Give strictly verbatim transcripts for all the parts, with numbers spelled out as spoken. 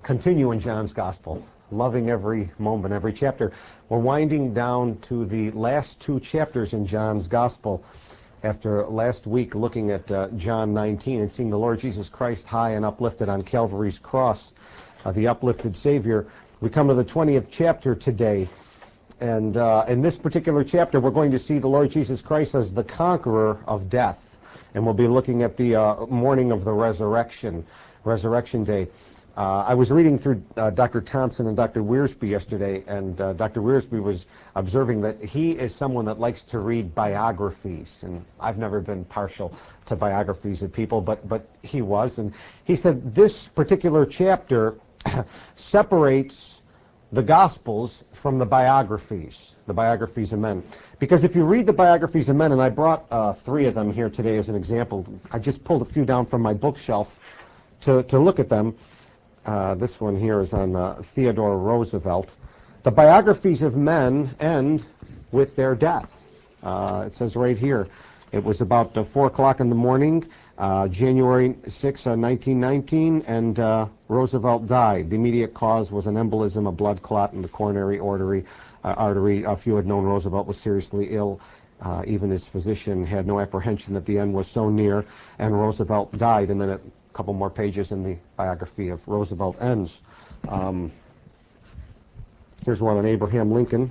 continue in John's Gospel, loving every moment, every chapter. We're winding down to the last two chapters in John's Gospel after last week looking at uh, John nineteen and seeing the Lord Jesus Christ high and uplifted on Calvary's cross, uh, the uplifted Savior. We come to the twentieth chapter today, and uh, in this particular chapter we're going to see the Lord Jesus Christ as the conqueror of death, and we'll be looking at the uh, morning of the resurrection, Resurrection Day. Uh, I was reading through uh, Doctor Thompson and Doctor Wiersbe yesterday, and uh, Doctor Wiersbe was observing that he is someone that likes to read biographies, and I've never been partial to biographies of people, but, but he was, and he said this particular chapter separates the Gospels from the biographies, the biographies of men. Because if you read the biographies of men, and I brought uh, three of them here today as an example, I just pulled a few down from my bookshelf to, to look at them. Uh, this one here is on uh, Theodore Roosevelt. The biographies of men end with their death. Uh, it says right here, it was about uh, four o'clock in the morning, uh, January sixth, uh, nineteen nineteen, and uh, Roosevelt died. The immediate cause was an embolism, a blood clot in the coronary artery. Uh, artery. A few had known Roosevelt was seriously ill. Uh, even his physician had no apprehension that the end was so near, and Roosevelt died. And then it couple more pages in the biography of Roosevelt ends. Um, here's one on Abraham Lincoln.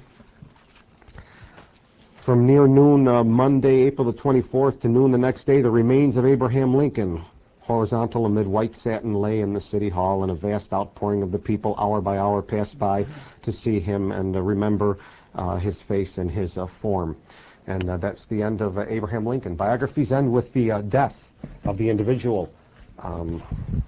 From near noon uh, Monday, April the twenty-fourth, to noon the next day, the remains of Abraham Lincoln, horizontal amid white satin, lay in the city hall, and a vast outpouring of the people hour by hour passed by to see him and uh, remember uh, his face and his uh, form. And uh, that's the end of uh, Abraham Lincoln. Biographies end with the uh, death of the individual. Um,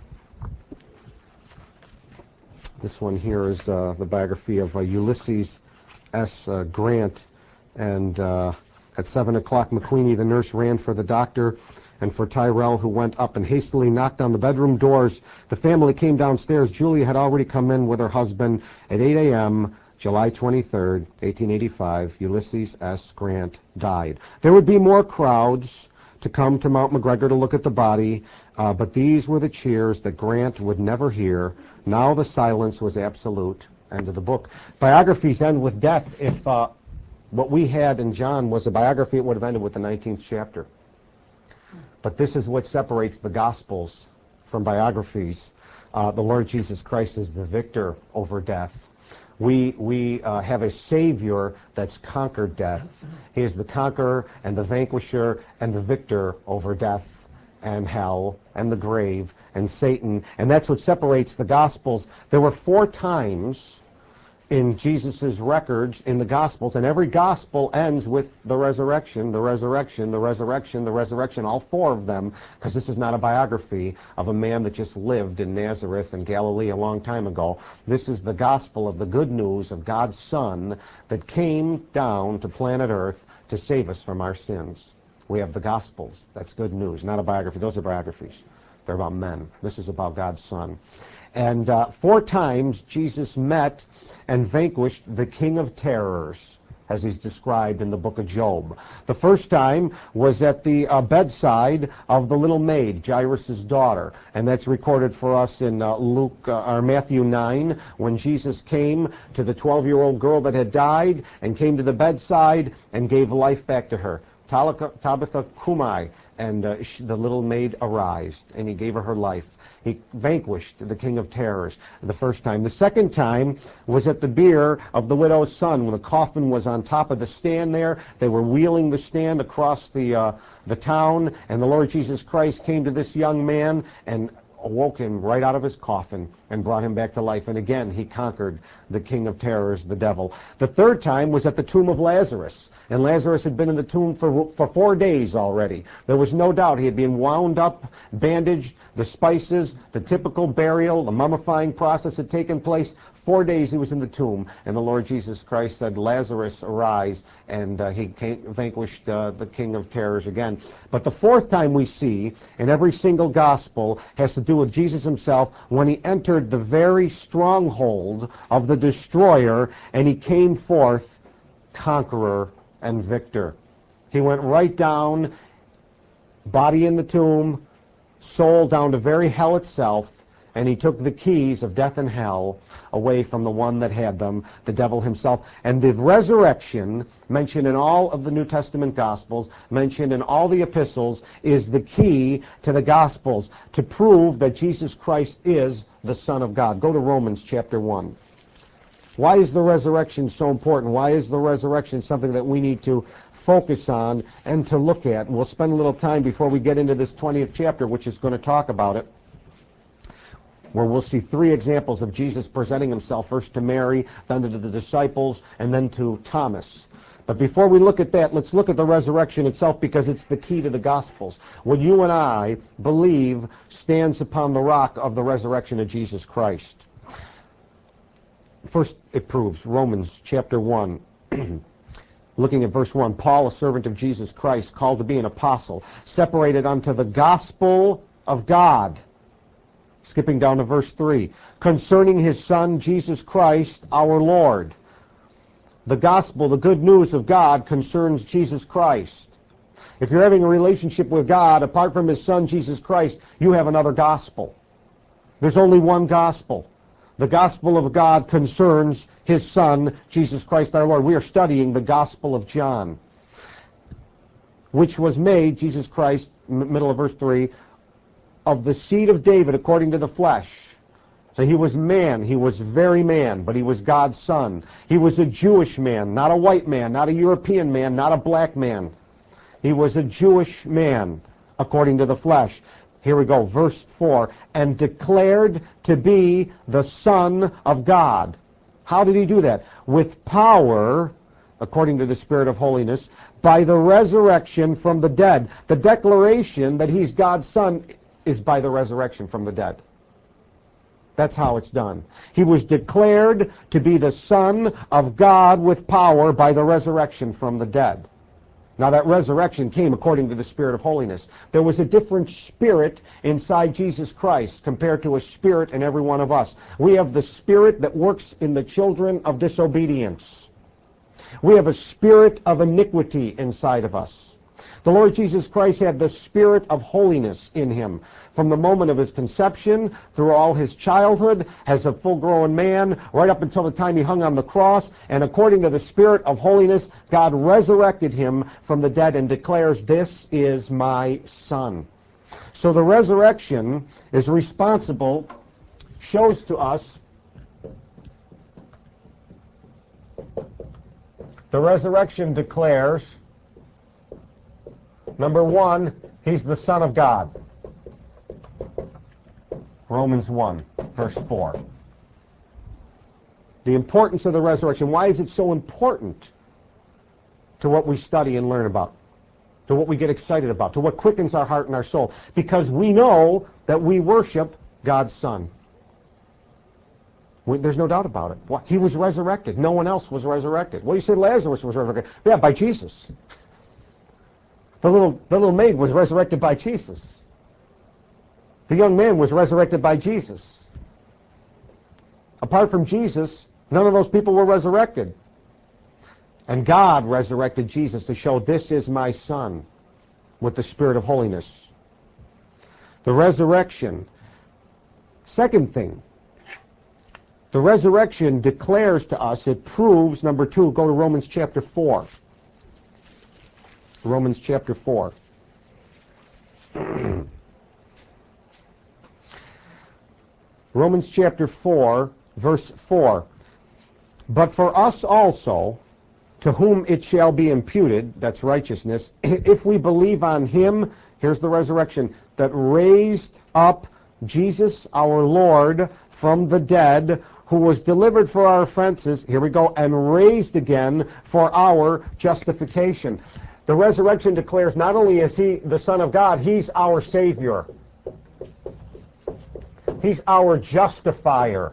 this one here is uh, the biography of uh, Ulysses S. Uh, Grant, and uh, at seven o'clock McQueenie, the nurse, ran for the doctor and for Tyrell, who went up and hastily knocked on the bedroom doors. The family came downstairs. Julia had already come in with her husband. At eight a m, July twenty-third, eighteen eighty-five, Ulysses S. Grant died. There would be more crowds to come to Mount McGregor to look at the body, uh, but these were the cheers that Grant would never hear. Now the silence was absolute. End of the book. Biographies end with death. If uh, what we had in John was a biography, it would have ended with the nineteenth chapter. But this is what separates the Gospels from biographies. Uh, the Lord Jesus Christ is the victor over death. We, we uh, have a Savior that's conquered death. He is the conqueror and the vanquisher and the victor over death and hell and the grave and Satan. And that's what separates the Gospels. There were four times in Jesus' records in the Gospels, and every Gospel ends with the resurrection, the resurrection, the resurrection, the resurrection, all four of them, because this is not a biography of a man that just lived in Nazareth and Galilee a long time ago. This is the Gospel of the good news of God's Son that came down to planet Earth to save us from our sins. We have the Gospels. That's good news, not a biography. Those are biographies. They're about men. This is about God's Son. And uh, four times Jesus met and vanquished the king of terrors, as he's described in the book of Job. The first time was at the uh, bedside of the little maid, Jairus' daughter, and that's recorded for us in uh, Luke uh, or Matthew nine, when Jesus came to the twelve-year-old girl that had died and came to the bedside and gave life back to her. Tabitha Kumai, and uh, she, the little maid arised, and he gave her her life. He vanquished the king of terrors the first time. The second time was at the bier of the widow's son, when the coffin was on top of the stand there. They were wheeling the stand across the, uh, the town, and the Lord Jesus Christ came to this young man and awoke him right out of his coffin and brought him back to life. And again, he conquered the king of terrors, the devil. The third time was at the tomb of Lazarus. And Lazarus had been in the tomb for, for four days already. There was no doubt he had been wound up, bandaged, the spices, the typical burial, the mummifying process had taken place. Four days he was in the tomb, and the Lord Jesus Christ said, Lazarus, arise, and uh, he came, vanquished uh, the king of terrors again. But the fourth time we see in every single gospel has to do with Jesus himself, when he entered the very stronghold of the destroyer, and he came forth conqueror and victor. He went right down, body in the tomb, soul down to very hell itself, and he took the keys of death and hell away from the one that had them, the devil himself. And the resurrection, mentioned in all of the New Testament Gospels, mentioned in all the epistles, is the key to the Gospels to prove that Jesus Christ is the Son of God. Go to Romans chapter one. Why is the resurrection so important? Why is the resurrection something that we need to focus on and to look at? And we'll spend a little time before we get into this twentieth chapter, which is going to talk about it, where we'll see three examples of Jesus presenting himself, first to Mary, then to the disciples, and then to Thomas. But before we look at that, let's look at the resurrection itself, because it's the key to the Gospels. What you and I believe stands upon the rock of the resurrection of Jesus Christ. First, it proves, Romans chapter one, looking at verse one, Paul, a servant of Jesus Christ, called to be an apostle, separated unto the gospel of God. Skipping down to verse three, concerning his Son, Jesus Christ, our Lord. The gospel, the good news of God, concerns Jesus Christ. If you're having a relationship with God, apart from his Son, Jesus Christ, you have another gospel. There's only one gospel. The gospel of God concerns his Son, Jesus Christ our Lord. We are studying the Gospel of John, which was made, Jesus Christ, middle of verse three, of the seed of David according to the flesh. So he was man, he was very man, but he was God's Son. He was a Jewish man, not a white man, not a European man, not a black man. He was a Jewish man according to the flesh. Here we go, verse four, and declared to be the Son of God. How did he do that? With power, according to the Spirit of holiness, by the resurrection from the dead. The declaration that he's God's Son is by the resurrection from the dead. That's how it's done. He was declared to be the Son of God with power by the resurrection from the dead. Now that resurrection came according to the Spirit of holiness. There was a different spirit inside Jesus Christ compared to a spirit in every one of us. We have the spirit that works in the children of disobedience. We have a spirit of iniquity inside of us. The Lord Jesus Christ had the spirit of holiness in him. From the moment of his conception, through all his childhood, as a full-grown man, right up until the time he hung on the cross, and according to the Spirit of holiness, God resurrected him from the dead and declares, this is my Son. So the resurrection is responsible, shows to us, the resurrection declares, number one, he's the Son of God. Romans one, verse four. The importance of the resurrection. Why is it so important to what we study and learn about? To what we get excited about? To what quickens our heart and our soul? Because we know that we worship God's Son. We, there's no doubt about it. What? He was resurrected. No one else was resurrected. Well, you said Lazarus was resurrected. Yeah, by Jesus. The little, the little maid was resurrected by Jesus. The young man was resurrected by Jesus. Apart from Jesus, none of those people were resurrected. And God resurrected Jesus to show, this is my Son, with the Spirit of holiness. The resurrection. Second thing, the resurrection declares to us, it proves, number two, go to Romans chapter four. Romans chapter four. Romans chapter four, verse four. But for us also, to whom it shall be imputed, that's righteousness, if we believe on him, here's the resurrection, that raised up Jesus our Lord from the dead, who was delivered for our offenses, here we go, and raised again for our justification. The resurrection declares not only is he the Son of God, he's our Savior. He's our justifier,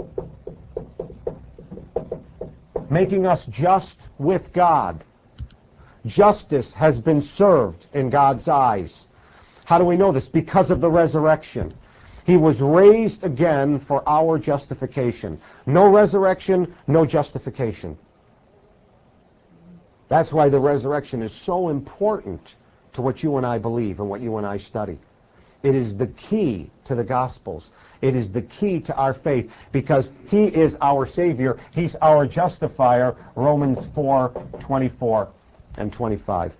making us just with God. Justice has been served in God's eyes. How do we know this? Because of the resurrection. He was raised again for our justification. No resurrection, no justification. That's why the resurrection is so important to what you and I believe and what you and I study. It is the key to the Gospels. It is the key to our faith because he is our Savior. He's our justifier, Romans four twenty-four and twenty-five.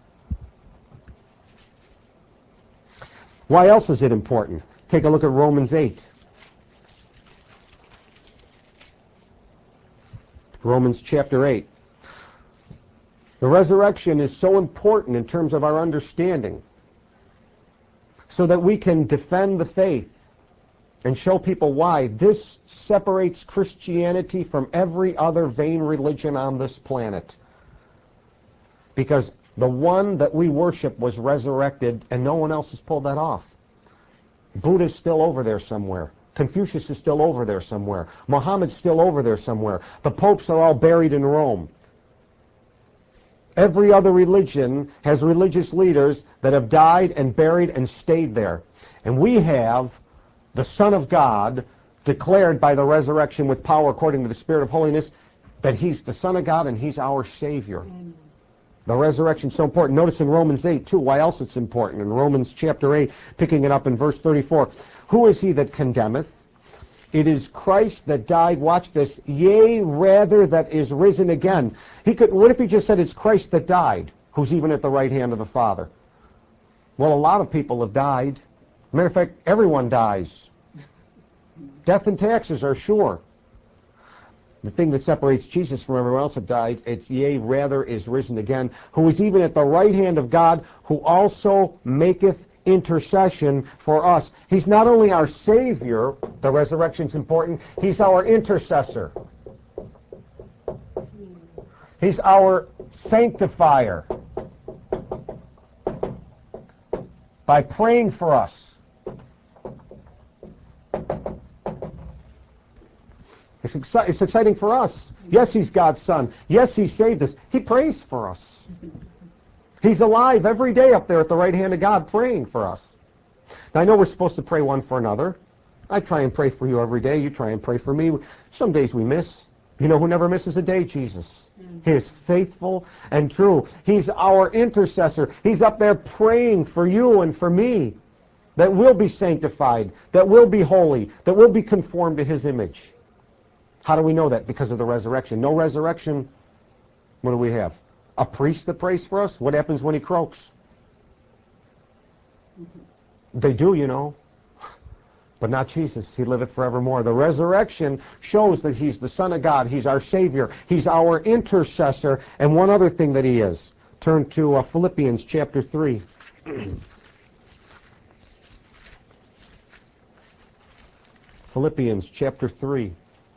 Why else is it important? Take a look at Romans eight. Romans chapter eight. The resurrection is so important in terms of our understanding so that we can defend the faith and show people why this separates Christianity from every other vain religion on this planet. Because the one that we worship was resurrected and no one else has pulled that off. Buddha's still over there somewhere. Confucius is still over there somewhere. Muhammad's still over there somewhere. The popes are all buried in Rome. Every other religion has religious leaders that have died and buried and stayed there. And we have the Son of God declared by the resurrection with power according to the Spirit of holiness that he's the Son of God and he's our Savior. Amen. The resurrection is so important. Notice in Romans eight, too, why else it's important. In Romans chapter eight, picking it up in verse thirty-four. Who is he that condemneth? It is Christ that died, watch this, yea, rather that is risen again. He could. What if he just said it's Christ that died, who's even at the right hand of the Father? Well, a lot of people have died. Matter of fact, everyone dies. Death and taxes are sure. The thing that separates Jesus from everyone else that died, it's yea, rather is risen again, who is even at the right hand of God, who also maketh intercession for us. He's not only our Savior, the resurrection's important, he's our intercessor. He's our sanctifier. By praying for us. It's, exci- it's exciting for us. Yes, he's God's Son. Yes, he saved us. He prays for us. He's alive every day up there at the right hand of God praying for us. Now, I know we're supposed to pray one for another. I try and pray for you every day. You try and pray for me. Some days we miss. You know who never misses a day? Jesus. Mm-hmm. He is faithful and true. He's our intercessor. He's up there praying for you and for me that we'll be sanctified, that we'll be holy, that we'll be conformed to his image. How do we know that? Because of the resurrection. No resurrection, what do we have? A priest that prays for us? What happens when he croaks? Mm-hmm. They do, you know. But not Jesus. He liveth forevermore. The resurrection shows that he's the Son of God. He's our Savior. He's our intercessor. And one other thing that he is. Turn to uh, Philippians chapter three. Philippians chapter three.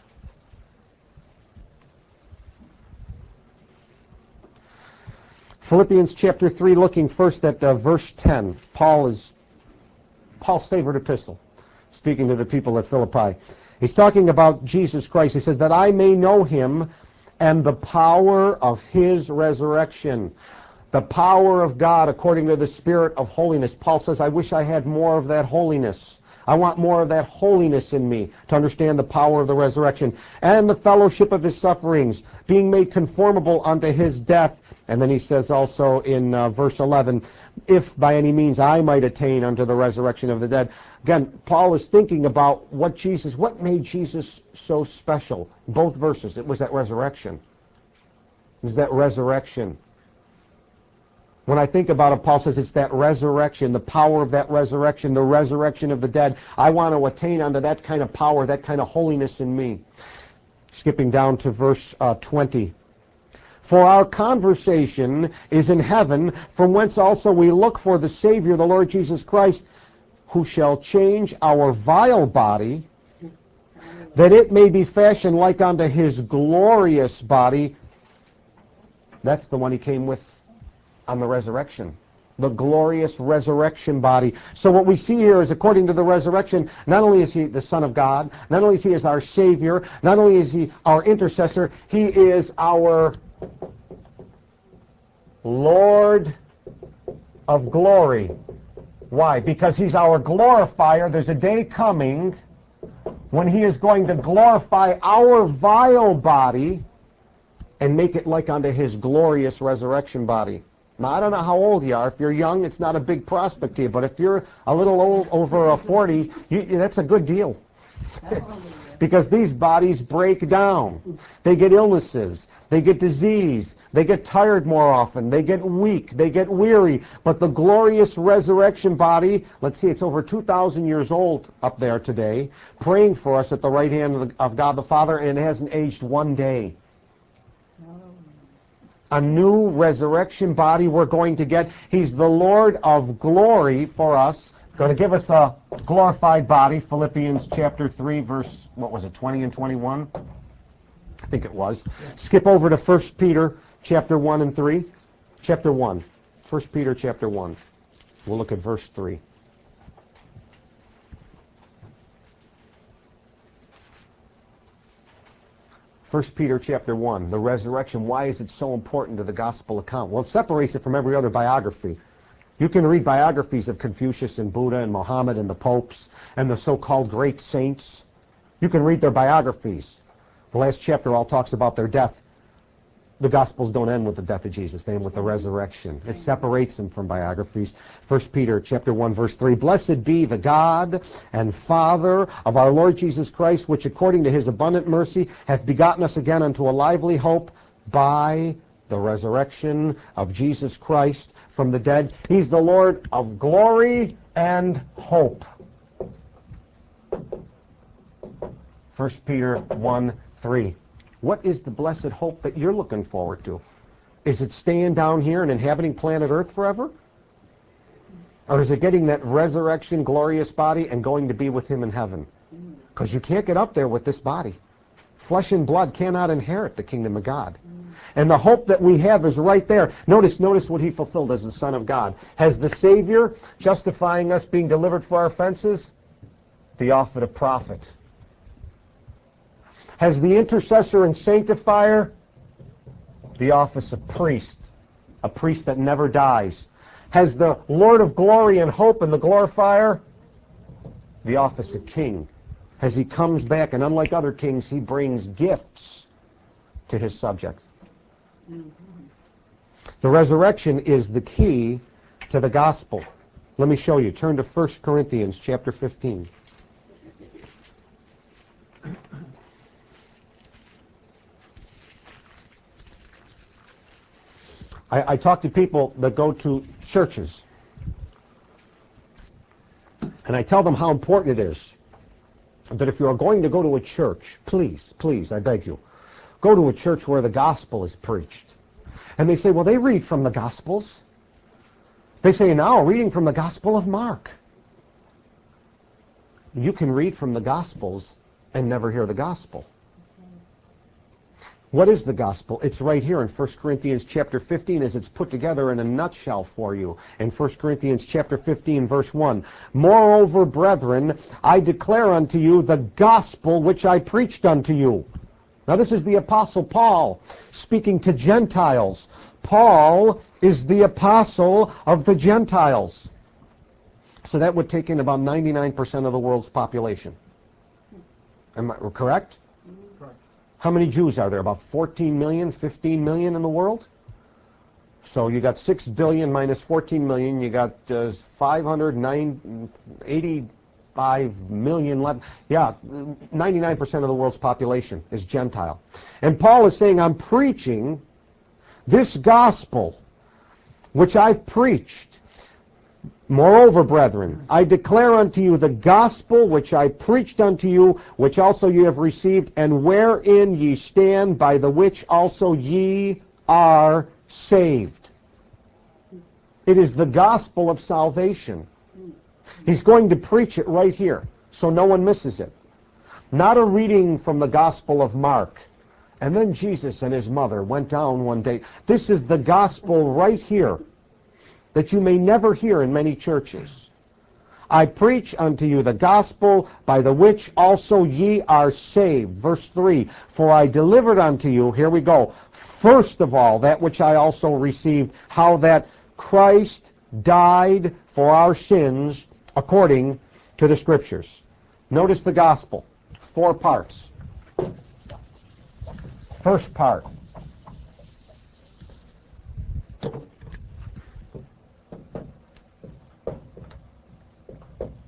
Philippians chapter three, looking first at uh, verse ten. Paul is Paul's favorite epistle, speaking to the people at Philippi. He's talking about Jesus Christ. He says, that I may know him and the power of his resurrection. The power of God according to the Spirit of holiness. Paul says, I wish I had more of that holiness. I want more of that holiness in me to understand the power of the resurrection. And the fellowship of his sufferings, being made conformable unto his death. And then he says also in uh, verse eleven, if by any means I might attain unto the resurrection of the dead. Again, Paul is thinking about what Jesus, what made Jesus so special. Both verses, it was that resurrection. It was that resurrection. When I think about it, Paul says it's that resurrection, the power of that resurrection, the resurrection of the dead. I want to attain unto that kind of power, that kind of holiness in me. Skipping down to verse uh, twenty. For our conversation is in heaven, from whence also we look for the Savior, the Lord Jesus Christ, who shall change our vile body, that it may be fashioned like unto his glorious body. That's the one he came with on the resurrection. The glorious resurrection body. So what we see here is, according to the resurrection, not only is he the Son of God, not only is he as our Savior, not only is he our intercessor, he is our Lord of glory. Why? Because he's our glorifier. There's a day coming when he is going to glorify our vile body and make it like unto his glorious resurrection body. Now, I don't know how old you are. If you're young, it's not a big prospect to you. But if you're a little old, over a forty, you, that's a good deal. Because these bodies break down. They get illnesses. They get disease. They get tired more often. They get weak. They get weary. But the glorious resurrection body, let's see, it's over two thousand years old up there today, praying for us at the right hand of, the, of God the Father, and it hasn't aged one day. A new resurrection body we're going to get. He's the Lord of glory for us. Going to give us a glorified body. Philippians chapter three, verse, what was it, twenty and twenty-one? I think it was. Yeah. Skip over to First Peter chapter one and three. Chapter one. First Peter chapter one. We'll look at verse three. First Peter chapter one, the resurrection. Why is it so important to the gospel account? Well, it separates it from every other biography. You can read biographies of Confucius and Buddha and Muhammad and the popes and the so-called great saints. You can read their biographies. The last chapter all talks about their death. The Gospels don't end with the death of Jesus. They end with the resurrection. It separates them from biographies. First Peter chapter one, verse three. Blessed be the God and Father of our Lord Jesus Christ, which according to his abundant mercy hath begotten us again unto a lively hope by the resurrection of Jesus Christ from the dead. He's the Lord of glory and hope. First Peter one, three. What is the blessed hope that you're looking forward to? Is it staying down here and inhabiting planet Earth forever? Or is it getting that resurrection glorious body and going to be with him in heaven? Because you can't get up there with this body. Flesh and blood cannot inherit the kingdom of God. And the hope that we have is right there. Notice, notice what he fulfilled as the Son of God. Has the Savior, justifying us being delivered for our offenses, the office of prophet. Has the intercessor and sanctifier, the office of priest, a priest that never dies. Has the Lord of glory and hope and the glorifier, the office of king. As he comes back, and unlike other kings, he brings gifts to his subjects. The resurrection is the key to the gospel. Let me show you. Turn to First Corinthians chapter fifteen. I, I talk to people that go to churches, and I tell them how important it is that if you are going to go to a church, please, please, I beg you, go to a church where the gospel is preached. And they say, well, they read from the Gospels. They say, now, reading from the Gospel of Mark. You can read from the Gospels and never hear the gospel. What is the gospel? It's right here in First Corinthians chapter fifteen, as it's put together in a nutshell for you. In First Corinthians chapter fifteen, verse one. Moreover, brethren, I declare unto you the gospel which I preached unto you. Now this is the Apostle Paul speaking to Gentiles. Paul is the apostle of the Gentiles. So that would take in about ninety-nine percent of the world's population. Am I correct? Correct. How many Jews are there? About fourteen million, fifteen million in the world? So you got six billion minus fourteen million, you got uh, five hundred eighty-five million left. Yeah, ninety-nine percent of the world's population is Gentile. And Paul is saying, I'm preaching this gospel which I've preached. Moreover, brethren, I declare unto you the gospel which I preached unto you, which also ye have received, and wherein ye stand, by the which also ye are saved. It is the gospel of salvation. He's going to preach it right here, so no one misses it. Not a reading from the Gospel of Mark. And then Jesus and his mother went down one day. This is the gospel right here, that you may never hear in many churches. I preach unto you the gospel by the which also ye are saved. Verse three, for I delivered unto you, here we go, first of all, that which I also received, how that Christ died for our sins according to the Scriptures. Notice the gospel, four parts. First part,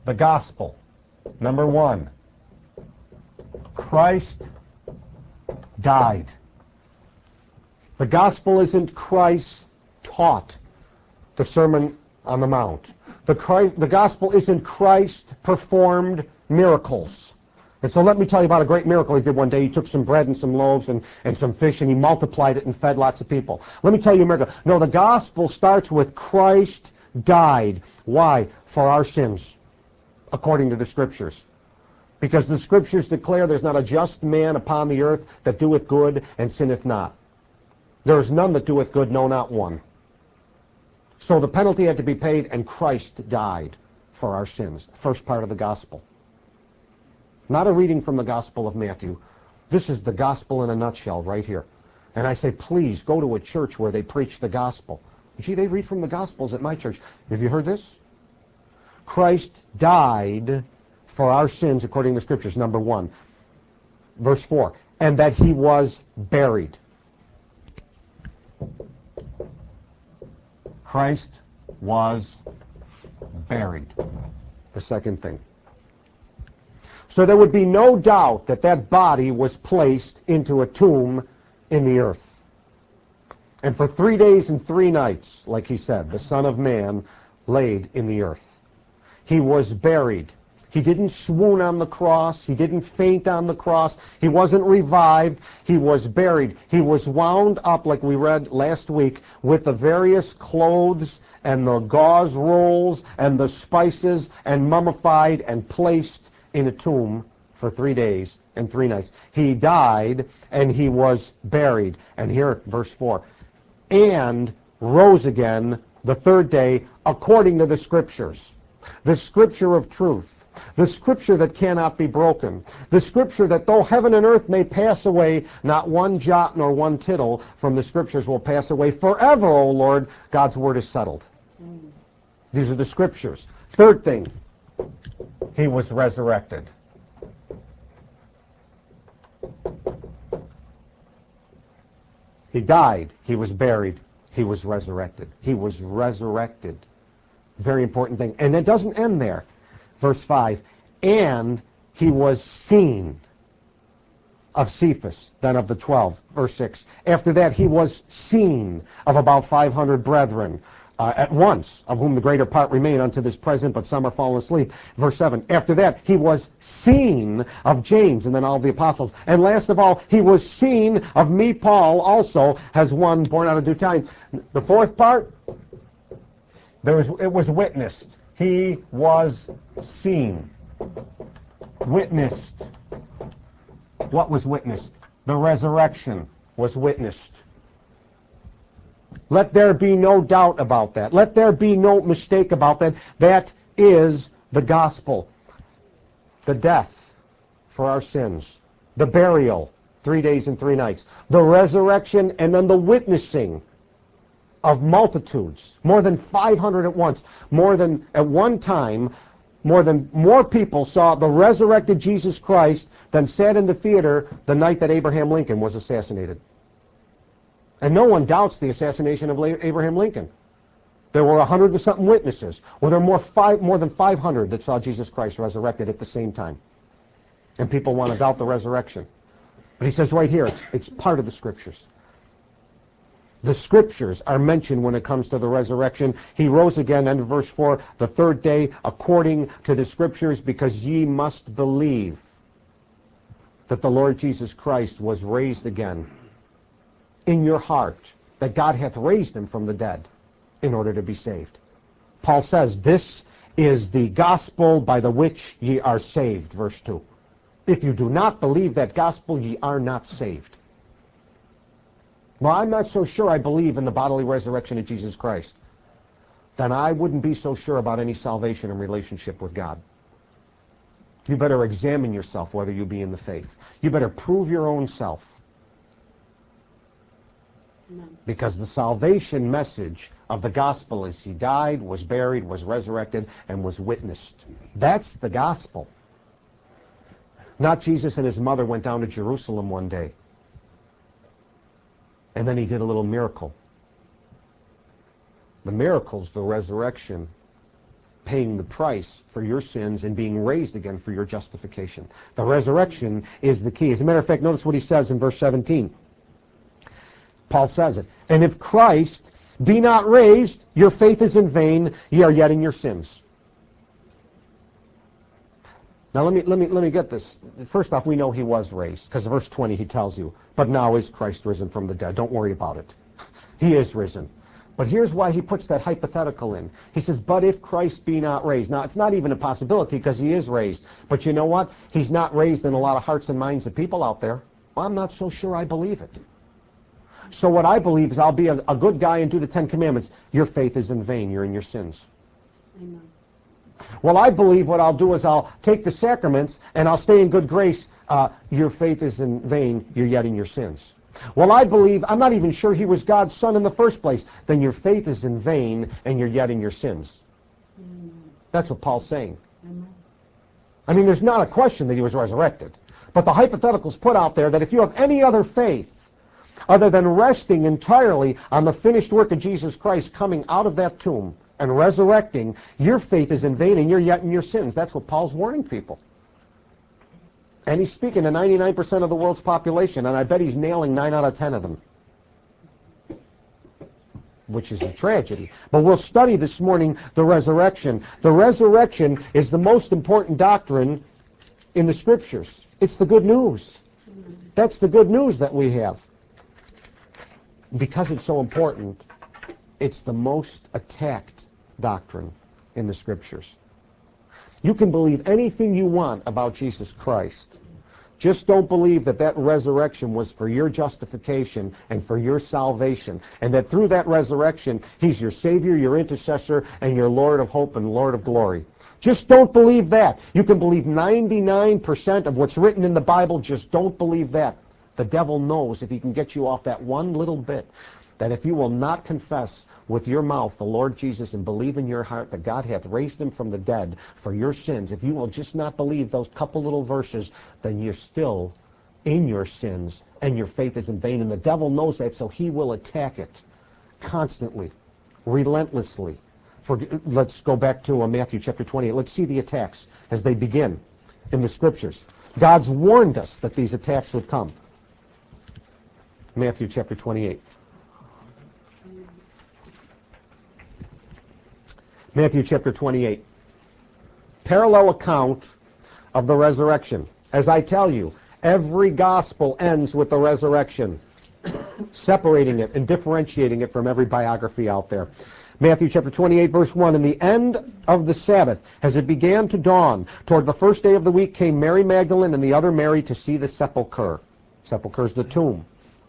the gospel. Number one, Christ died. The gospel isn't Christ taught the Sermon on the Mount. The, Christ, the gospel isn't Christ performed miracles. And so let me tell you about a great miracle he did one day. He took some bread and some loaves and, and some fish, and he multiplied it and fed lots of people. Let me tell you a miracle. No, the gospel starts with Christ died. Why? For our sins, according to the Scriptures. Because the Scriptures declare there's not a just man upon the earth that doeth good and sinneth not. There is none that doeth good, no, not one. So the penalty had to be paid, and Christ died for our sins. First part of the gospel. Not a reading from the Gospel of Matthew. This is the gospel in a nutshell right here. And I say, please go to a church where they preach the gospel. Gee, they read from the Gospels at my church. Have you heard this? Christ died for our sins according to the Scriptures, number one. Verse four, and that he was buried. Christ was buried. The second thing. So there would be no doubt that that body was placed into a tomb in the earth. And for three days and three nights, like he said, the Son of Man laid in the earth. He was buried. He didn't swoon on the cross. He didn't faint on the cross. He wasn't revived. He was buried. He was wound up, like we read last week, with the various clothes and the gauze rolls and the spices, and mummified and placed in a tomb for three days and three nights. He died and he was buried. And here, verse four, and rose again the third day according to the Scriptures. The Scripture of truth. The Scripture that cannot be broken. The Scripture that though heaven and earth may pass away, not one jot nor one tittle from the Scriptures will pass away. Forever, O Lord, God's word is settled. Mm. These are the Scriptures. Third thing, he was resurrected. He died, he was buried, he was resurrected. He was resurrected. Very important thing. And it doesn't end there. Verse five, and he was seen of Cephas, then of the twelve. Verse six, after that he was seen of about five hundred brethren uh, at once, of whom the greater part remain unto this present, but some are fallen asleep. Verse seven, after that he was seen of James, and then all the apostles. And last of all, he was seen of me, Paul, also, as one born out of due time. The fourth part, there was, it was witnessed. He was seen. Witnessed. What was witnessed? The resurrection was witnessed. Let there be no doubt about that. Let there be no mistake about that. That is the gospel. The death for our sins. The burial, three days and three nights. The resurrection, and then the witnessing of multitudes, more than five hundred at once, more than at one time, more than more people saw the resurrected Jesus Christ than sat in the theater the night that Abraham Lincoln was assassinated. And no one doubts the assassination of Abraham Lincoln. There were a hundred and something witnesses. Well, there were more, five, more than five hundred that saw Jesus Christ resurrected at the same time. And people want to doubt the resurrection. But he says right here, it's, it's part of the Scriptures. The Scriptures are mentioned when it comes to the resurrection. He rose again, end of verse four, the third day, according to the Scriptures, because ye must believe that the Lord Jesus Christ was raised again in your heart, that God hath raised him from the dead in order to be saved. Paul says, this is the gospel by the which ye are saved, verse two. If you do not believe that gospel, ye are not saved. Well, I'm not so sure I believe in the bodily resurrection of Jesus Christ. Then I wouldn't be so sure about any salvation and relationship with God. You better examine yourself whether you be in the faith. You better prove your own self. Amen. Because the salvation message of the gospel is he died, was buried, was resurrected, and was witnessed. That's the gospel. Not Jesus and his mother went down to Jerusalem one day, and then he did a little miracle. The miracle's the resurrection paying the price for your sins and being raised again for your justification. The resurrection is the key. As a matter of fact, notice what he says in verse seventeen. Paul says it. And if Christ be not raised, your faith is in vain, ye are yet in your sins. Now let me let me let me get this. First off, we know he was raised, because verse twenty he tells you, but now is Christ risen from the dead. Don't worry about it. He is risen. But here's why he puts that hypothetical in. He says, but if Christ be not raised. Now, it's not even a possibility because he is raised. But you know what? He's not raised in a lot of hearts and minds of people out there. Well, I'm not so sure I believe it. So what I believe is I'll be a, a good guy and do the Ten Commandments. Your faith is in vain. You're in your sins. Amen. Well, I believe what I'll do is I'll take the sacraments and I'll stay in good grace. Uh, your faith is in vain. You're yet in your sins. Well, I believe, I'm not even sure he was God's son in the first place. Then your faith is in vain and you're yet in your sins. Amen. That's what Paul's saying. Amen. I mean, there's not a question that he was resurrected. But the hypothetical's put out there that if you have any other faith other than resting entirely on the finished work of Jesus Christ coming out of that tomb and resurrecting, your faith is in vain and you're yet in your sins. That's what Paul's warning people. And he's speaking to ninety-nine percent of the world's population, and I bet he's nailing nine out of ten of them, which is a tragedy. But we'll study this morning the resurrection. The resurrection is the most important doctrine in the Scriptures. It's the good news. That's the good news that we have. Because it's so important, it's the most attacked doctrine in the Scriptures. You can believe anything you want about Jesus Christ. Just don't believe that that resurrection was for your justification and for your salvation, and that through that resurrection, he's your Savior, your intercessor, and your Lord of hope and Lord of glory. Just don't believe that. You can believe ninety-nine percent of what's written in the Bible, just don't believe that. The devil knows if he can get you off that one little bit, that if you will not confess with your mouth the Lord Jesus and believe in your heart that God hath raised him from the dead for your sins, if you will just not believe those couple little verses, then you're still in your sins and your faith is in vain. And the devil knows that, so he will attack it constantly, relentlessly. For, let's go back to uh, Matthew chapter twenty-eight. Let's see the attacks as they begin in the Scriptures. God's warned us that these attacks would come. Matthew chapter twenty-eight. Matthew chapter twenty-eight. Parallel account of the resurrection. As I tell you, every gospel ends with the resurrection, separating it and differentiating it from every biography out there. Matthew chapter twenty-eight, verse one, in the end of the Sabbath, as it began to dawn, toward the first day of the week, came Mary Magdalene and the other Mary to see the sepulchre. Sepulchre is the tomb.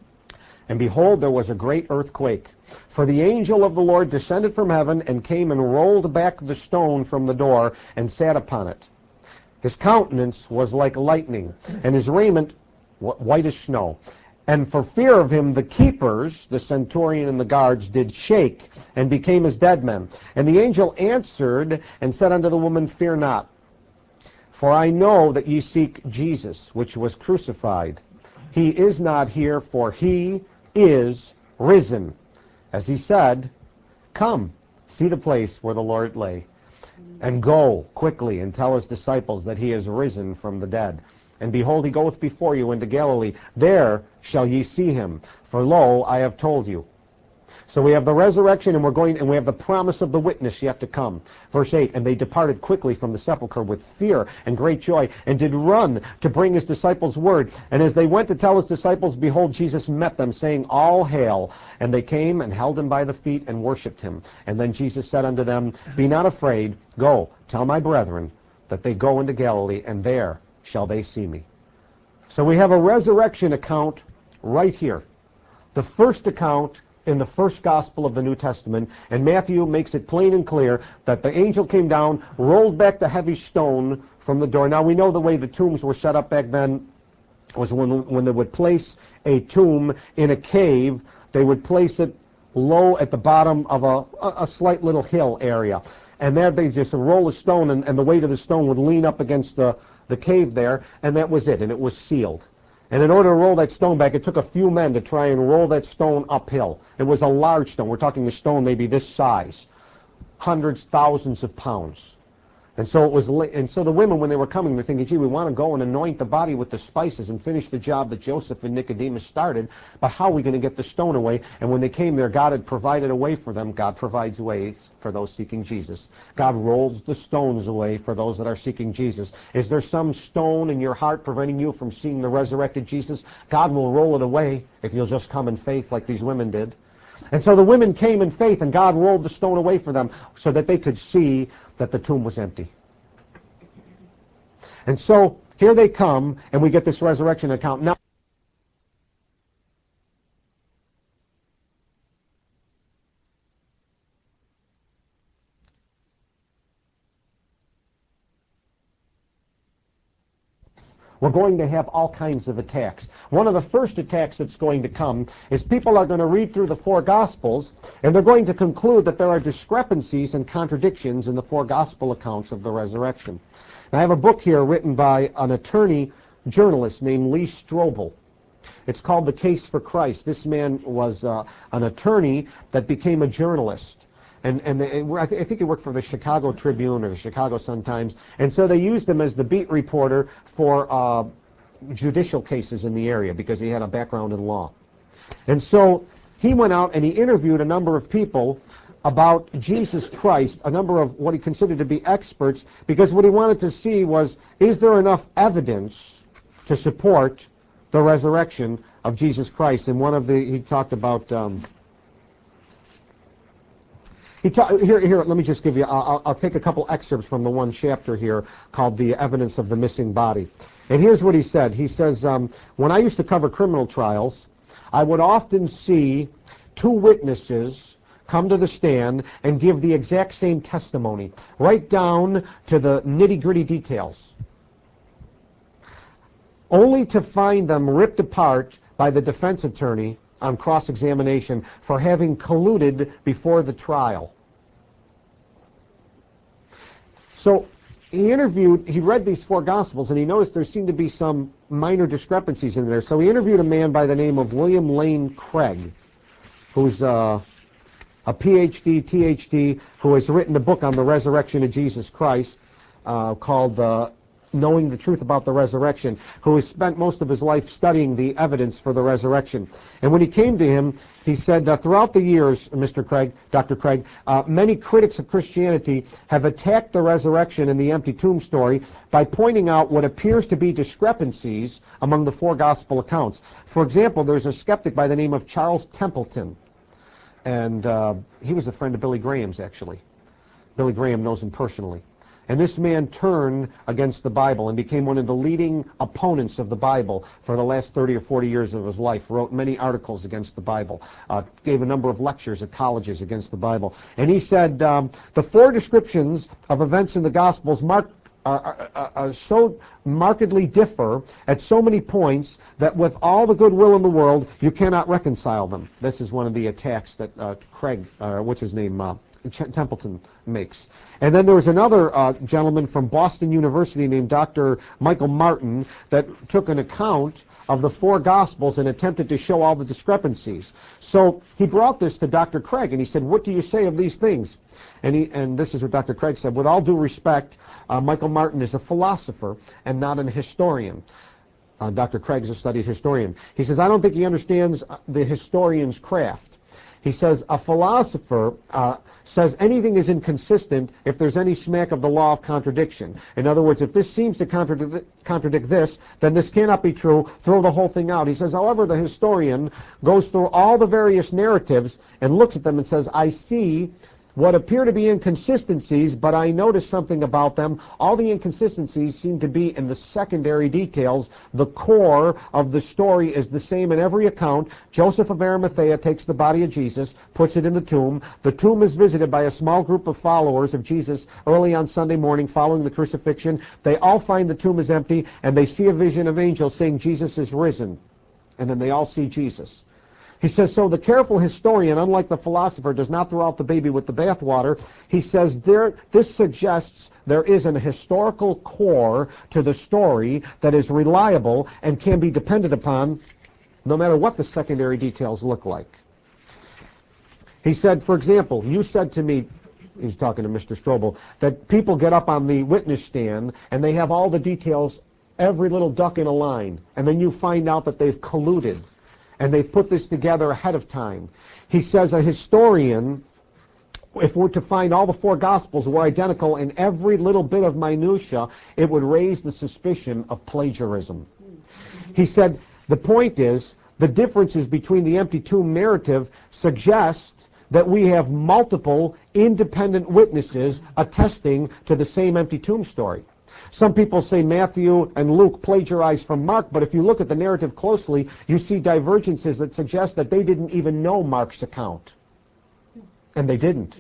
And behold, there was a great earthquake. For the angel of the Lord descended from heaven and came and rolled back the stone from the door and sat upon it. His countenance was like lightning, and his raiment white as snow. And for fear of him, the keepers, the centurion and the guards, did shake and became as dead men. And the angel answered and said unto the woman, Fear not, for I know that ye seek Jesus, which was crucified. He is not here, for he is risen. As he said, Come, see the place where the Lord lay, and go quickly and tell his disciples that he is risen from the dead. And behold, he goeth before you into Galilee. There shall ye see him. For lo, I have told you. So we have the resurrection, and we're going, and we have the promise of the witness yet to come. Verse eight, and they departed quickly from the sepulchre with fear and great joy, and did run to bring his disciples word. And as they went to tell his disciples, behold, Jesus met them, saying, All hail. And they came and held him by the feet and worshipped him. And then Jesus said unto them, Be not afraid. Go, tell my brethren that they go into Galilee, and there shall they see me. So we have a resurrection account right here. The first account in the first gospel of the New Testament, and Matthew makes it plain and clear that the angel came down, rolled back the heavy stone from the door. Now we know the way the tombs were set up back then was when, when they would place a tomb in a cave, they would place it low at the bottom of a, a slight little hill area. And there they just roll a stone, and, and the weight of the stone would lean up against the, the cave there, and that was it, and it was sealed. And in order to roll that stone back, it took a few men to try and roll that stone uphill. It was a large stone. We're talking a stone maybe this size. hundreds, thousands of pounds. And so it was, and so the women, when they were coming, they're thinking, gee, we want to go and anoint the body with the spices and finish the job that Joseph and Nicodemus started, but how are we going to get the stone away? And when they came there, God had provided a way for them. God provides ways for those seeking Jesus. God rolls the stones away for those that are seeking Jesus. Is there some stone in your heart preventing you from seeing the resurrected Jesus? God will roll it away if you'll just come in faith like these women did. And so the women came in faith, and God rolled the stone away for them so that they could see that the tomb was empty. And so here they come, and we get this resurrection account. Now, we're going to have all kinds of attacks. One of the first attacks that's going to come is people are going to read through the four Gospels, and they're going to conclude that there are discrepancies and contradictions in the four Gospel accounts of the resurrection. Now, I have a book here written by an attorney journalist named Lee Strobel. It's called The Case for Christ. This man was uh, an attorney that became a journalist. And, and they, I, th- I think he worked for the Chicago Tribune or the Chicago Sun-Times. And so they used him as the beat reporter for uh, judicial cases in the area because he had a background in law. And so he went out and he interviewed a number of people about Jesus Christ, a number of what he considered to be experts, because what he wanted to see was, is there enough evidence to support the resurrection of Jesus Christ? And one of the, he talked about... Um, He ta- here, here, let me just give you, I'll, I'll take a couple excerpts from the one chapter here called The Evidence of the Missing Body. And here's what he said. He says, um, when I used to cover criminal trials, I would often see two witnesses come to the stand and give the exact same testimony, right down to the nitty-gritty details, only to find them ripped apart by the defense attorney on cross-examination for having colluded before the trial. So he interviewed, he read these four Gospels, and he noticed there seemed to be some minor discrepancies in there. So he interviewed a man by the name of William Lane Craig, who's uh, a P H D, T H D, who has written a book on the resurrection of Jesus Christ uh, called uh, Knowing the Truth About the Resurrection, who has spent most of his life studying the evidence for the resurrection. And when he came to him, he said, uh, throughout the years, Mister Craig, Doctor Craig, uh, many critics of Christianity have attacked the resurrection and the empty tomb story by pointing out what appears to be discrepancies among the four gospel accounts. For example, there's a skeptic by the name of Charles Templeton, and uh, he was a friend of Billy Graham's, actually. Billy Graham knows him personally. And this man turned against the Bible and became one of the leading opponents of the Bible for the last thirty or forty years of his life, wrote many articles against the Bible, uh, gave a number of lectures at colleges against the Bible. And he said, um, the four descriptions of events in the Gospels mark Are, are, are so markedly differ at so many points that with all the goodwill in the world, you cannot reconcile them. This is one of the attacks that uh, Craig, uh, what's his name, uh, Ch- Templeton makes. And then there was another uh, gentleman from Boston University named Doctor Michael Martin that took an account of the four Gospels and attempted to show all the discrepancies. So he brought this to Doctor Craig, and he said, what do you say of these things? And, he, and this is what Doctor Craig said, with all due respect, uh, Michael Martin is a philosopher and not an historian. Uh, Doctor Craig is a studied historian. He says, I don't think he understands the historian's craft. He says, a philosopher uh, says anything is inconsistent if there's any smack of the law of contradiction. In other words, if this seems to contradict, contradict this, then this cannot be true. Throw the whole thing out. He says, however, the historian goes through all the various narratives and looks at them and says, I see what appear to be inconsistencies, but I notice something about them. All the inconsistencies seem to be in the secondary details. The core of the story is the same in every account. Joseph of Arimathea takes the body of Jesus, puts it in the tomb. The tomb is visited by a small group of followers of Jesus early on Sunday morning following the crucifixion. They all find the tomb is empty, and they see a vision of angels saying Jesus is risen. And then they all see Jesus. He says, so the careful historian, unlike the philosopher, does not throw out the baby with the bathwater. He says there, this suggests there is an historical core to the story that is reliable and can be depended upon no matter what the secondary details look like. He said, for example, you said to me, he's talking to Mister Strobel, that people get up on the witness stand and they have all the details, every little duck in a line, and then you find out that they've colluded and they've put this together ahead of time. He says a historian, if we're to find all the four Gospels were identical in every little bit of minutia, it would raise the suspicion of plagiarism. He said the point is the differences between the empty tomb narrative suggest that we have multiple independent witnesses attesting to the same empty tomb story. Some people say Matthew and Luke plagiarized from Mark, but if you look at the narrative closely, you see divergences that suggest that they didn't even know Mark's account. And they didn't.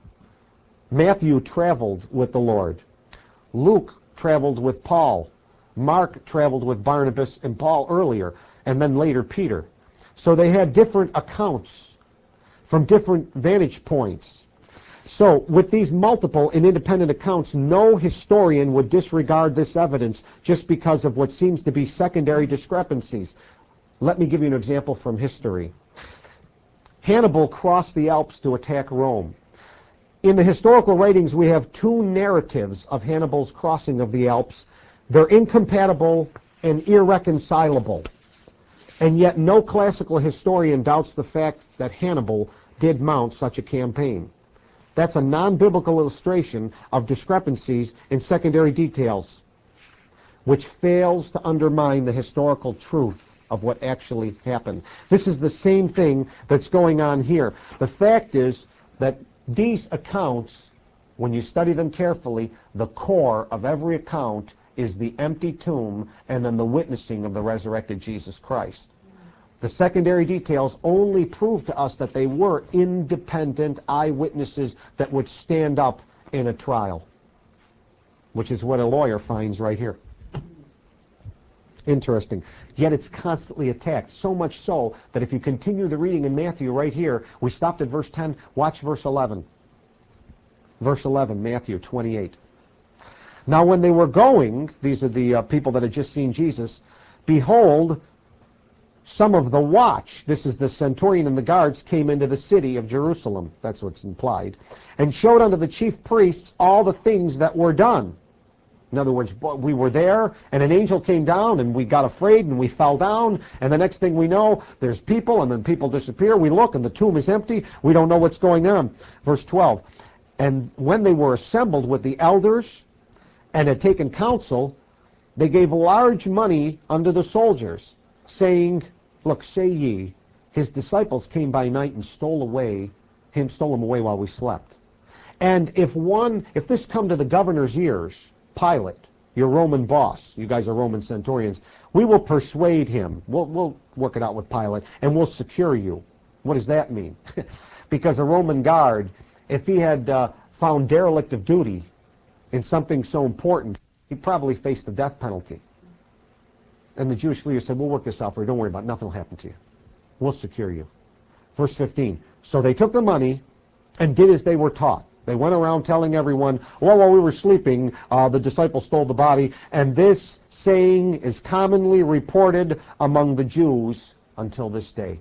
Matthew traveled with the Lord. Luke traveled with Paul. Mark traveled with Barnabas and Paul earlier, and then later Peter. So they had different accounts from different vantage points. So with these multiple and independent accounts, no historian would disregard this evidence just because of what seems to be secondary discrepancies. Let me give you an example from history. Hannibal crossed the Alps to attack Rome. In the historical writings, we have two narratives of Hannibal's crossing of the Alps. They're incompatible and irreconcilable. And yet no classical historian doubts the fact that Hannibal did mount such a campaign. That's a non-biblical illustration of discrepancies in secondary details, which fails to undermine the historical truth of what actually happened. This is the same thing that's going on here. The fact is that these accounts, when you study them carefully, the core of every account is the empty tomb and then the witnessing of the resurrected Jesus Christ. The secondary details only prove to us that they were independent eyewitnesses that would stand up in a trial, which is what a lawyer finds right here. Interesting. Yet it's constantly attacked, so much so that if you continue the reading in Matthew right here, we stopped at verse ten, watch verse eleven. Verse eleven, Matthew twenty-eight. Now when they were going, these are the uh, people that had just seen Jesus, behold, some of the watch, this is the centurion and the guards, came into the city of Jerusalem, that's what's implied, and showed unto the chief priests all the things that were done. In other words, we were there, and an angel came down, and we got afraid, and we fell down, and the next thing we know, there's people, and then people disappear. We look, and the tomb is empty. We don't know what's going on. Verse twelve, and when they were assembled with the elders and had taken counsel, they gave large money unto the soldiers, saying, look, say ye, his disciples came by night and stole away, him stole him away while we slept. And if one, if this come to the governor's ears, Pilate, your Roman boss, you guys are Roman centurions, we will persuade him. We'll, we'll work it out with Pilate, and we'll secure you. What does that mean? Because a Roman guard, if he had uh, found derelict of duty in something so important, he'd probably face the death penalty. And the Jewish leader said, we'll work this out for you. Don't worry about it. Nothing will happen to you. We'll secure you. Verse fifteen. So they took the money and did as they were taught. They went around telling everyone, well, while we were sleeping, uh, the disciples stole the body. And this saying is commonly reported among the Jews until this day.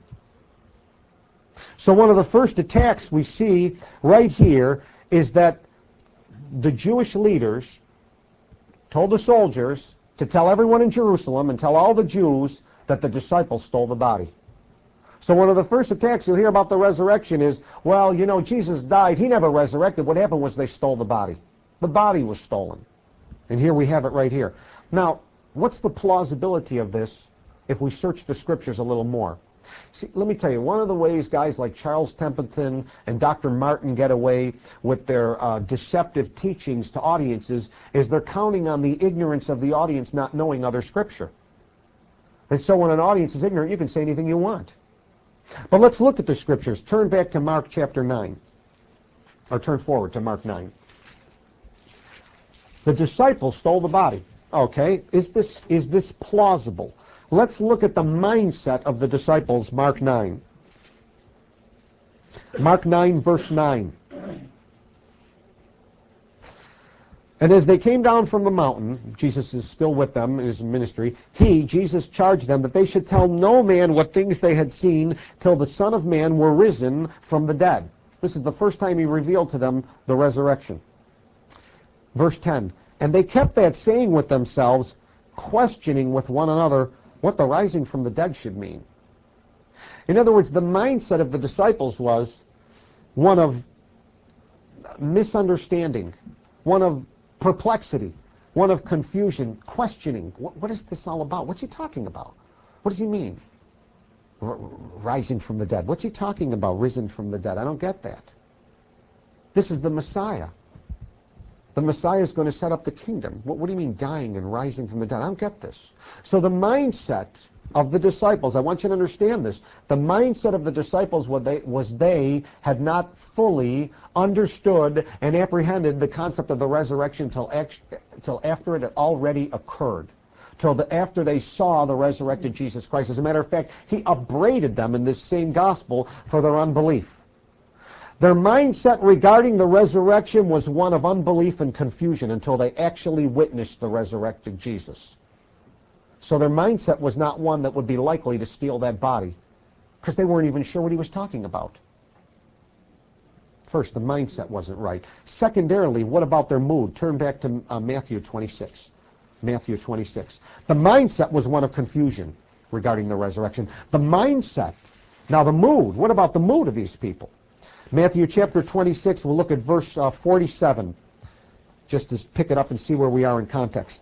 So one of the first attacks we see right here is that the Jewish leaders told the soldiers to tell everyone in Jerusalem and tell all the Jews that the disciples stole the body. So one of the first attacks you'll hear about the resurrection is, well, you know, Jesus died. He never resurrected. What happened was they stole the body. The body was stolen. And here we have it right here. Now, what's the plausibility of this if we search the scriptures a little more? See, let me tell you, one of the ways guys like Charles Templeton and Doctor Martin get away with their uh, deceptive teachings to audiences is they're counting on the ignorance of the audience not knowing other scripture. And so when an audience is ignorant, you can say anything you want. But let's look at the scriptures. Turn back to Mark chapter nine. Or turn forward to Mark nine. The disciples stole the body. Okay, is this, is this plausible? Let's look at the mindset of the disciples, Mark nine. Mark nine, verse nine. And as they came down from the mountain, Jesus is still with them in his ministry, he, Jesus, charged them that they should tell no man what things they had seen till the Son of Man were risen from the dead. This is the first time he revealed to them the resurrection. Verse ten, and they kept that saying with themselves, questioning with one another what the rising from the dead should mean. In other words, the mindset of the disciples was one of misunderstanding, one of perplexity, one of confusion, questioning. What, what is this all about? What's he talking about? What does he mean? R- rising from the dead. What's he talking about, risen from the dead? I don't get that. This is the Messiah. The Messiah is going to set up the kingdom. What, what do you mean dying and rising from the dead? I don't get this. So the mindset of the disciples, I want you to understand this, the mindset of the disciples was they, was they had not fully understood and apprehended the concept of the resurrection till, act, till after it had already occurred, till the, after they saw the resurrected Jesus Christ. As a matter of fact, he upbraided them in this same gospel for their unbelief. Their mindset regarding the resurrection was one of unbelief and confusion until they actually witnessed the resurrected Jesus. So their mindset was not one that would be likely to steal that body, because they weren't even sure what he was talking about. First, the mindset wasn't right. Secondarily, what about their mood? Turn back to uh, Matthew twenty-six. Matthew twenty-six. The mindset was one of confusion regarding the resurrection. The mindset. Now the mood. What about the mood of these people? Matthew chapter twenty-six, we'll look at verse uh, forty-seven, just to pick it up and see where we are in context.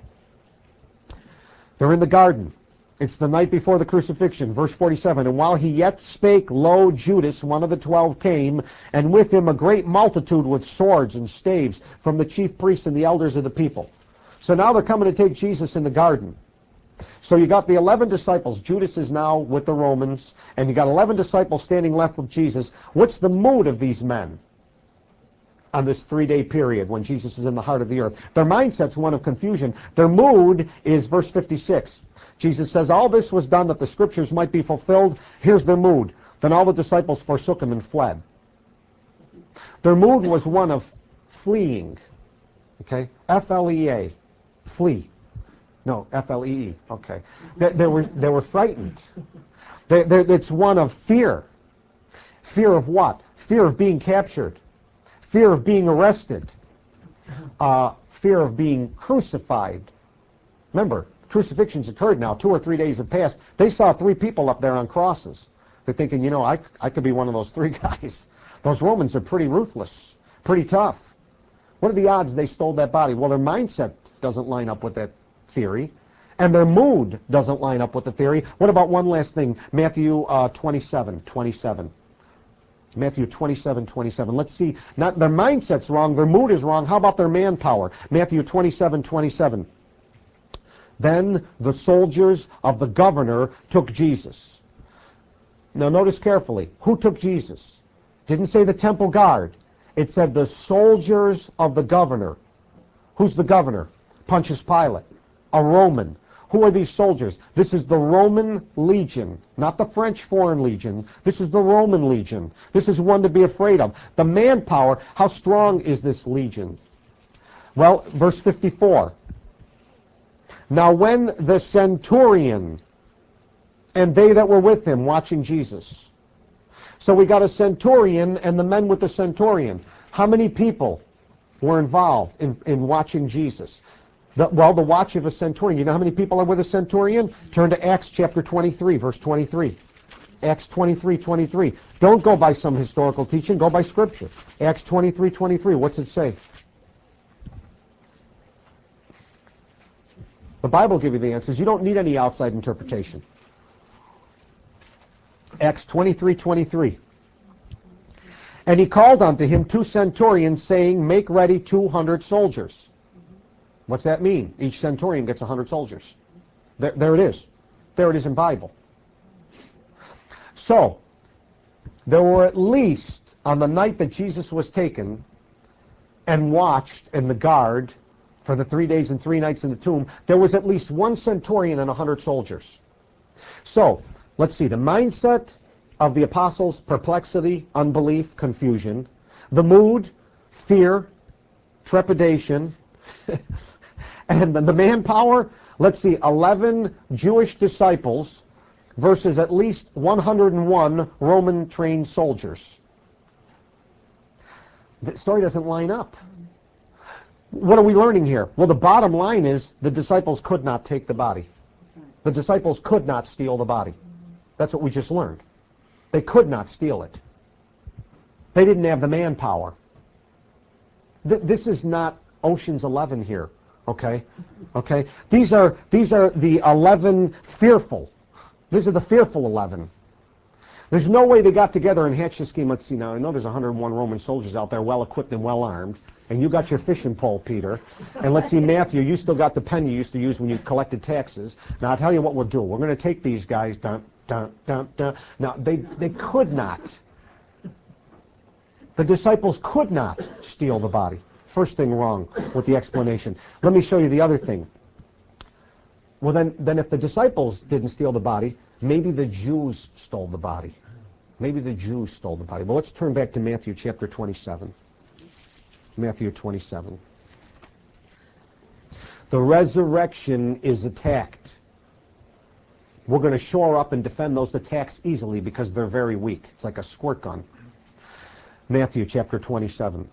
They're in the garden. It's the night before the crucifixion. Verse forty-seven, and while he yet spake, lo, Judas, one of the twelve, came, and with him a great multitude with swords and staves from the chief priests and the elders of the people. So now they're coming to take Jesus in the garden. So you got the eleven disciples. Judas is now with the Romans, and you got eleven disciples standing left with Jesus. What's the mood of these men on this three-day period when Jesus is in the heart of the earth? Their mindset's one of confusion. Their mood is verse fifty-six. Jesus says, all this was done that the scriptures might be fulfilled. Here's their mood. Then all the disciples forsook him and fled. Their mood was one of fleeing. Okay? F L E A. Flee. No, F L E E. Okay. They, they were they were frightened. They, it's one of fear. Fear of what? Fear of being captured. Fear of being arrested. Uh, fear of being crucified. Remember, crucifixion's occurred now. Two or three days have passed. They saw three people up there on crosses. They're thinking, you know, I, I could be one of those three guys. Those Romans are pretty ruthless, pretty tough. What are the odds they stole that body? Well, their mindset doesn't line up with that theory, and their mood doesn't line up with the theory. What about one last thing? Matthew uh, twenty-seven, twenty-seven. Matthew twenty-seven, twenty-seven. Let's see. Not their mindset's wrong. Their mood is wrong. How about their manpower? Matthew twenty-seven, twenty-seven. Then the soldiers of the governor took Jesus. Now notice carefully. Who took Jesus? Didn't say the temple guard. It said the soldiers of the governor. Who's the governor? Pontius Pilate. A Roman. Who are these soldiers? This is the Roman legion, not the French foreign legion. This is the Roman legion. This is one to be afraid of. The manpower, how strong is this legion? Well, verse fifty-four. Now when the centurion and they that were with him watching Jesus. So we got a centurion and the men with the centurion. How many people were involved in, in watching Jesus? The, well, the watch of a centurion. You know how many people are with a centurion? Turn to Acts chapter twenty-three, verse twenty-three. Acts twenty-three, twenty-three. Don't go by some historical teaching. Go by Scripture. Acts twenty-three, twenty-three. What's it say? The Bible will give you the answers. You don't need any outside interpretation. Acts twenty-three, twenty-three. And he called unto him two centurions, saying, make ready two hundred soldiers. What's that mean? Each centurion gets a hundred soldiers. There, there it is. There it is in Bible. So, there were at least, on the night that Jesus was taken and watched in the guard for the three days and three nights in the tomb, there was at least one centurion and a hundred soldiers. So, let's see, the mindset of the apostles, perplexity, unbelief, confusion. The mood, fear, trepidation. And the manpower, let's see, eleven Jewish disciples versus at least one hundred one Roman trained soldiers. The story doesn't line up. What are we learning here? Well, the bottom line is the disciples could not take the body. The disciples could not steal the body. That's what we just learned. They could not steal it. They didn't have the manpower. Th- this is not Ocean's Eleven here, okay? Okay? These are these are the eleven fearful. These are the fearful eleven. There's no way they got together and hatched a scheme. Let's see now. I know there's one hundred one Roman soldiers out there, well equipped and well armed. And you got your fishing pole, Peter. And let's see, Matthew, you still got the pen you used to use when you collected taxes. Now, I'll tell you what we'll do. We're going to take these guys. Dun, dun, dun, dun. Now, they, they could not. The disciples could not steal the body. First thing wrong with the explanation. Let me show you the other thing. Well, then, then if the disciples didn't steal the body, maybe the Jews stole the body. Maybe the Jews stole the body. Well, let's turn back to Matthew chapter twenty-seven. Matthew twenty-seven. The resurrection is attacked. We're going to shore up and defend those attacks easily because they're very weak. It's like a squirt gun. Matthew chapter twenty-seven,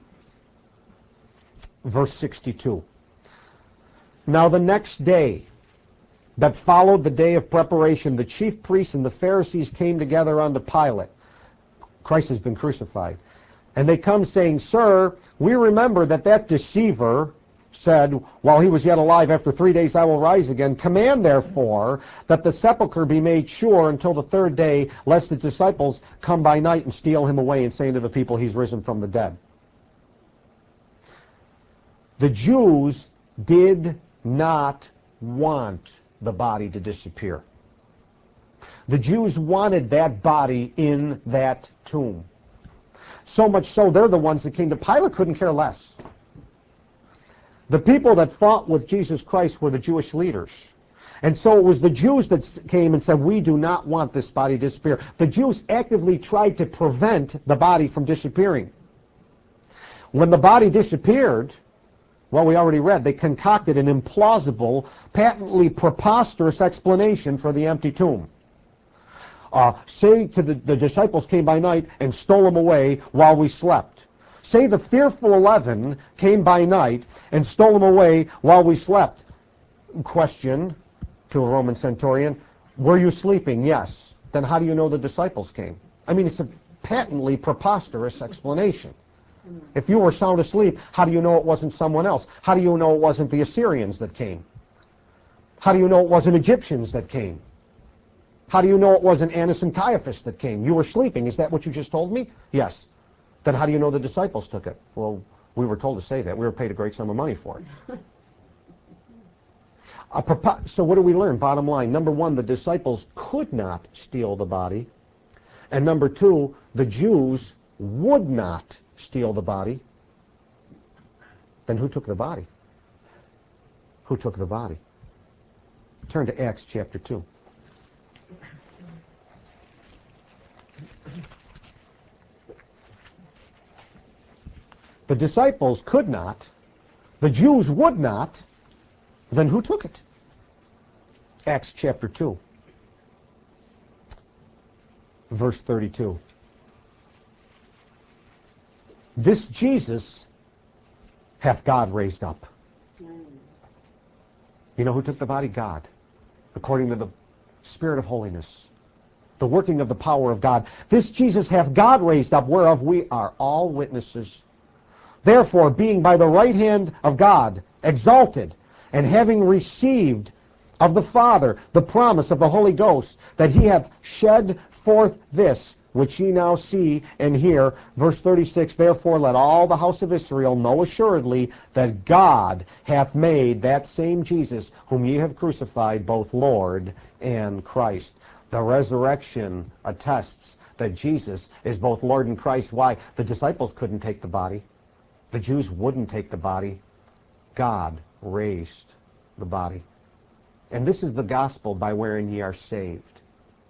verse sixty-two. Now the next day that followed the day of preparation, the chief priests and the Pharisees came together unto Pilate. Christ has been crucified. And they come saying, Sir, we remember that that deceiver said, while he was yet alive, after three days I will rise again. Command, therefore, that the sepulchre be made sure until the third day, lest the disciples come by night and steal him away and say to the people, he's risen from the dead. The Jews did not want the body to disappear. The Jews wanted that body in that tomb. So much so, they're the ones that came to Pilate, couldn't care less. The people that fought with Jesus Christ were the Jewish leaders. And so it was the Jews that came and said, we do not want this body to disappear. The Jews actively tried to prevent the body from disappearing. When the body disappeared, well, we already read, they concocted an implausible, patently preposterous explanation for the empty tomb. Uh, say to the, the disciples came by night and stole them away while we slept. Say the fearful eleven came by night and stole them away while we slept. Question to a Roman centurion, were you sleeping? Yes. Then how do you know the disciples came? I mean, it's a patently preposterous explanation. If you were sound asleep, how do you know it wasn't someone else? How do you know it wasn't the Assyrians that came? How do you know it wasn't Egyptians that came? How do you know it wasn't Annas and Caiaphas that came? You were sleeping. Is that what you just told me? Yes. Then how do you know the disciples took it? Well, we were told to say that. We were paid a great sum of money for it. A prepo- so what do we learn? Bottom line. Number one, the disciples could not steal the body. And number two, the Jews would not steal the body. Then who took the body? Who took the body? Turn to Acts chapter two. The disciples could not. The Jews would not. Then who took it? Acts chapter two, verse thirty-two. This Jesus hath God raised up. You know who took the body? God. According to the Spirit of holiness. The working of the power of God. This Jesus hath God raised up, whereof we are all witnesses. Therefore, being by the right hand of God exalted, and having received of the Father the promise of the Holy Ghost, that he hath shed forth this, which ye now see and hear. Verse thirty-six, therefore let all the house of Israel know assuredly that God hath made that same Jesus, whom ye have crucified, both Lord and Christ. The resurrection attests that Jesus is both Lord and Christ. Why? The disciples couldn't take the body. The Jews wouldn't take the body. God raised the body. And this is the gospel by wherein ye are saved.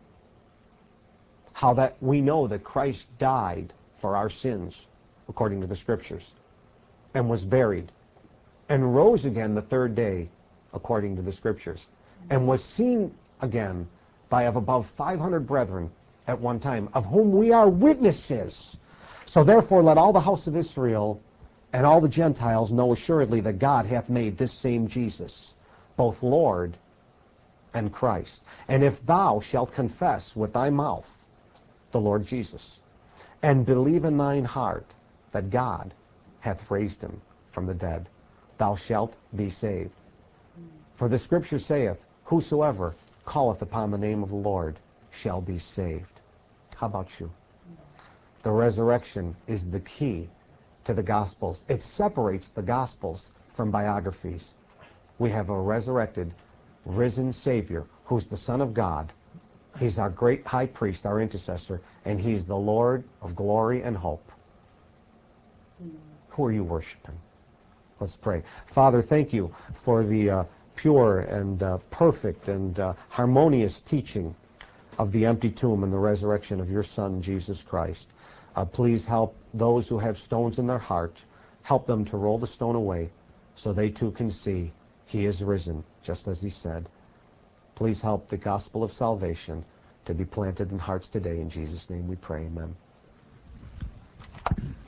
How that we know that Christ died for our sins, according to the Scriptures, and was buried, and rose again the third day, according to the Scriptures, and was seen again by of above five hundred brethren at one time, of whom we are witnesses. So therefore let all the house of Israel and all the Gentiles know assuredly that God hath made this same Jesus, both Lord and Christ. And if thou shalt confess with thy mouth the Lord Jesus, and believe in thine heart that God hath raised him from the dead, thou shalt be saved. For the Scripture saith, whosoever calleth upon the name of the Lord shall be saved. How about you? The resurrection is the key to the Gospels. It separates the Gospels from biographies. We have a resurrected, risen Savior who's the Son of God. He's our great high priest, our intercessor, and he's the Lord of glory and hope. Who are you worshiping? Let's pray. Father, thank you for the uh, pure and uh, perfect and uh, harmonious teaching of the empty tomb and the resurrection of your Son, Jesus Christ. Uh, please help those who have stones in their hearts. Help them to roll the stone away so they too can see he is risen, just as he said. Please help the gospel of salvation to be planted in hearts today. In Jesus' name we pray. Amen.